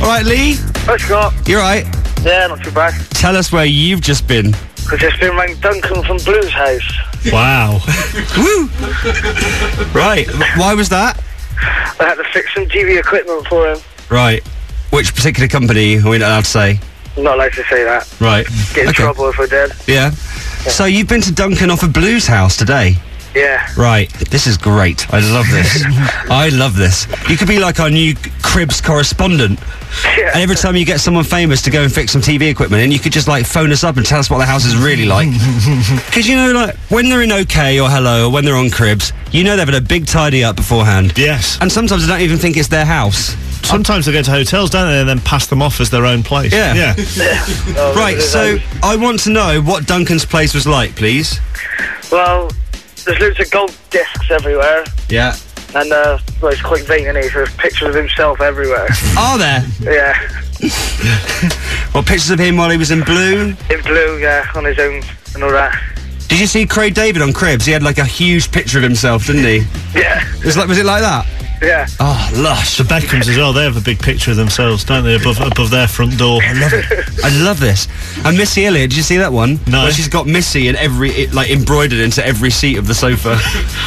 All right, Lee? Hi, Scott. You all right? Yeah, not too bad. Tell us where you've just been. I've just been around Duncan from Blues House. Wow. Woo! Right. Why was that? I had to fix some TV equipment for him. Right. Which particular company are we not allowed to say? I'm not allowed to say that. Right. Get in trouble if I did. Yeah. So you've been to Duncan off a Blues House today? Yeah. Right. This is great. I love this. I love this. You could be like our new Cribs correspondent. Yeah. And every time you get someone famous to go and fix some TV equipment, and you could just like phone us up and tell us what the house is really like. Because you know, like when they're in OK or Hello or when they're on Cribs, you know they've had a big tidy up beforehand. Yes. And sometimes I don't even think it's their house. Sometimes they go to hotels, don't they, and then pass them off as their own place. Yeah. Yeah. Oh, Right. So I want to know what Duncan's place was like, please. Well, there's loads of gold discs everywhere. Yeah. And, well, he's quite vain, isn't he? So there's pictures of himself everywhere. Are there? Yeah. Well, pictures of him while he was in blue. In blue, yeah, on his own and all that. Did you see Craig David on Cribs? He had like a huge picture of himself, didn't he? Yeah. Was it like that? Yeah. Oh, lush. The Beckhams as well, they have a big picture of themselves, don't they, above their front door. I love it. I love this. And Missy Elliott, did you see that one? No. Where she's got Missy in embroidered into every seat of the sofa.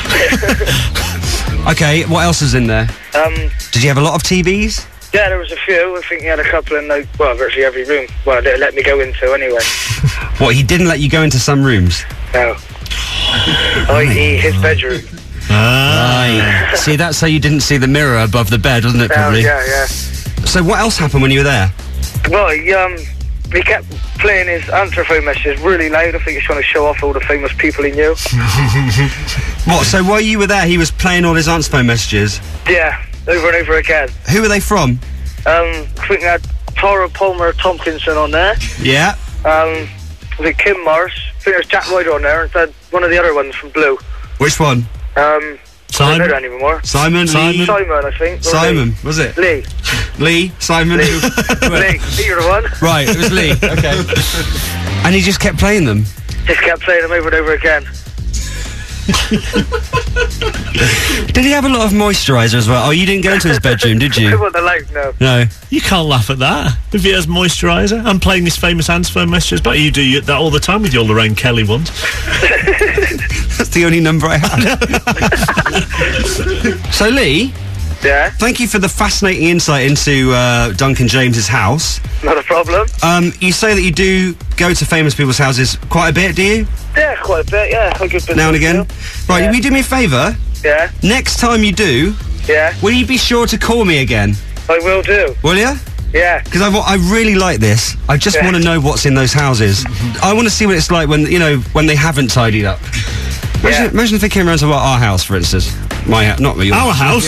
Okay, what else is in there? Did you have a lot of TVs? Yeah, there was a few. I think he had a couple in, virtually every room. Well, they let me go into anyway. What, he didn't let you go into some rooms? No. I.e. his bedroom. Right. See, that's how you didn't see the mirror above the bed, wasn't it, probably? Yeah. So what else happened when you were there? Well, he kept playing his answer phone messages really loud. I think he's trying to show off all the famous people he knew. What, so while you were there, he was playing all his answer phone messages? Yeah, over and over again. Who were they from? I think they had Tara Palmer Tompkinson on there. Yeah. I think Kim Morris. I think there's Jack Ryder on there, and then one of the other ones from Blue. Which one? I don't know that anymore. Simon, Lee? Simon, I think. Simon, was it? Lee. Lee? Simon? Lee. You're the one. Right, it was Lee. Okay. And he just kept playing them? Just kept playing them over and over again. Did he have a lot of moisturiser as well? Oh, you didn't go into his bedroom, did I you? wasn't allowed, no. No. You can't laugh at that. If he has moisturiser and playing his famous answer phone messages, but you do that all the time with your Lorraine Kelly ones. That's the only number I have. So, Lee, Yeah, thank you for the fascinating insight into Duncan James's house. not a problem. You say that you do go to famous people's houses quite a bit, do you? Yeah, quite a bit, yeah. A good bit Now and again? Right, Yeah. will you do me a favour? Yeah, Next time you do, yeah. will you be sure to call me again? I will do. Will you? Yeah. Because I really like this. I just Yeah. want to know what's in those houses. I want to see what it's like when, when they haven't tidied up. Imagine if they came around to our house, for instance. My house, not yours. Our house?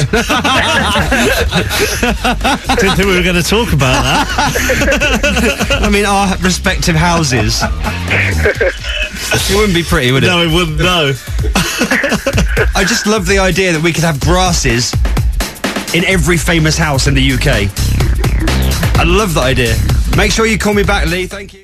Didn't think we were going to talk about that. I mean, our respective houses. It wouldn't be pretty, would it? No, it wouldn't, no. I just love the idea that we could have grasses in every famous house in the UK. I love that idea. Make sure you call me back, Lee. Thank you.